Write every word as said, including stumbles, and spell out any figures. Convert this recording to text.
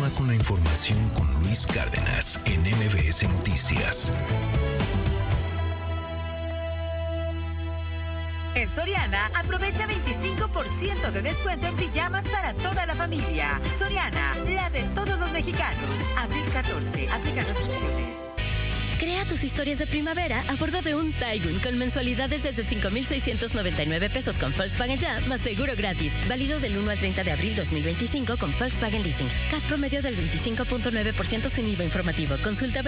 Continúa con la información con Luis Cárdenas en M B S Noticias. En Soriana, aprovecha veinticinco por ciento de descuento en pijamas para toda la familia. Soriana, la de todos los mexicanos. Abril catorce, aplica restricciones. Crea tus historias de primavera a bordo de un Taigun con mensualidades desde cinco mil seiscientos noventa y nueve pesos con Volkswagen Ya, más seguro gratis. Válido del uno al treinta de abril dos mil veinticinco con Volkswagen Leasing. C A T promedio del veinticinco punto nueve por ciento sin I V A informativo. Consulta